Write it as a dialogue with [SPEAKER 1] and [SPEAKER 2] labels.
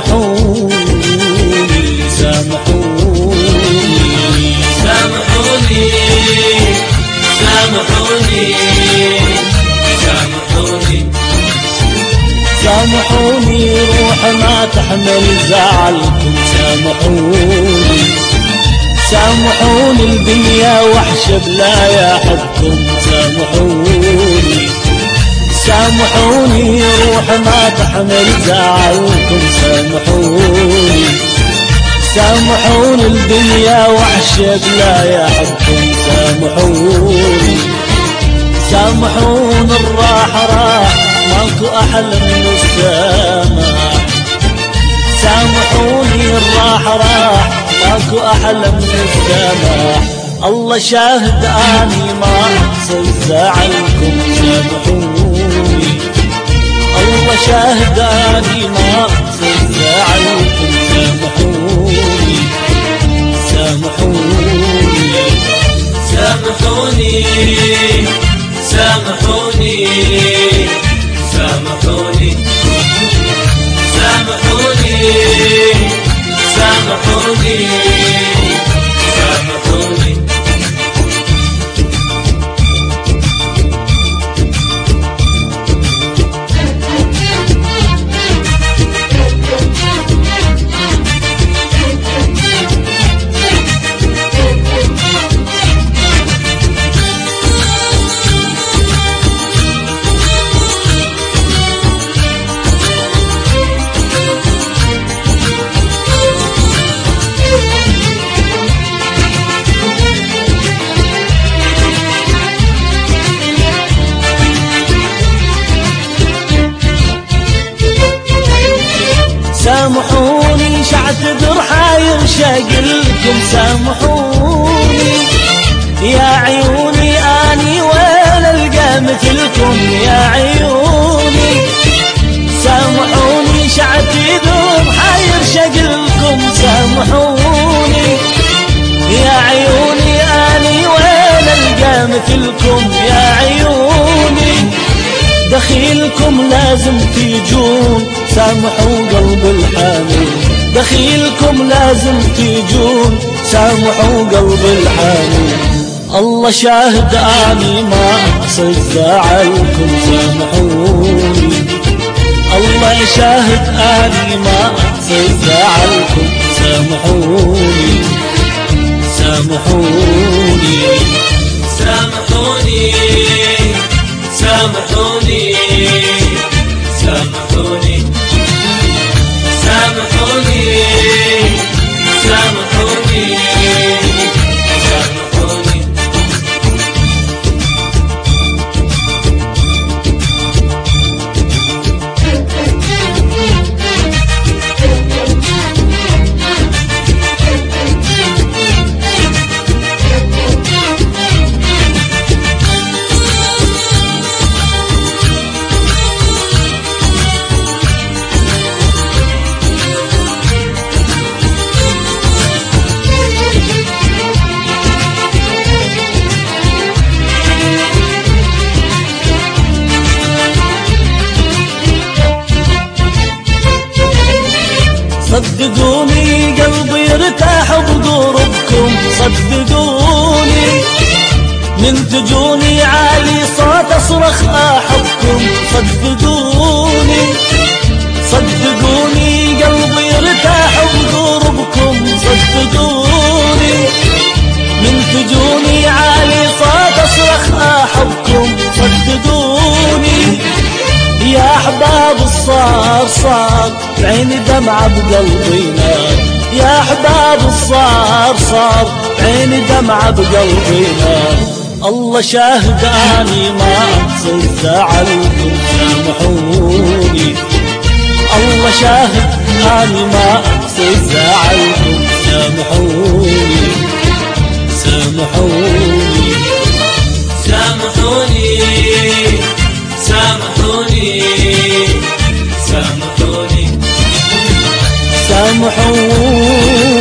[SPEAKER 1] سامحوني سامحوني
[SPEAKER 2] سامحوني سامحوني سامحوني
[SPEAKER 1] سامحوني روح ما تحمل زعلكم سامحوني سامحوني الدنيا وحشة بلا يحبكم سامحوني سامحوني روح ما تحمل زعلكم سامحوني سامحوني الدنيا وحشة بلا يحبكم سامحوني سامحوني الراحة راح ماكو أحلى من السماح سامحوني الراحة راح ماكو أحلى من السماح الله شاهد أني ما أحصل زعلكم سامحوني الله شاهد أني ما أحصل زعلكم سامحوني سامحوني
[SPEAKER 2] سامحوني سامحوني سامحوني سامحوني سامحوني سامحوني
[SPEAKER 1] سامحوني شعتذر حاير شاقلكم سامحوني يا عيوني اني وين القى مثلكم يا عيوني سامحوني شعتذر حاير شاقلكم سامحوني يا عيوني اني وين القى مثلكم يا عيوني دخيلكم لازم تيجون سامحوا قلب الحنين دخيلكم لازم تيجون سامحوا قلب الحنين الله شاهد اني ما اقصد زعلكم سامحوني الله شاهد اني ما اقصد زعلكم سامحوني سامحوني
[SPEAKER 2] سامحوني سامحوني سامحوني سامحوني سامحوني سامحوني
[SPEAKER 1] صدقوني قلبي ارتاح بقربكم صدقوني من تجوني عالي صوت اصرخ احبكم صدقوني صدقوني قلبي ارتاح بقربكم صدقوني من تجوني عالي صوت اصرخ احبكم صدقوني يا احباب الصار صار بعيني دمعة بقلبي نار يا احباب الصار صار بعيني دمعة بقلبي نار الله شاهد اني ما اقصد زعلكم سامحوني الله شاهد اني ما اقصد زعلكم سامحوني سامحوني
[SPEAKER 2] سامحوني سامحوني سامحوني
[SPEAKER 1] سامحوني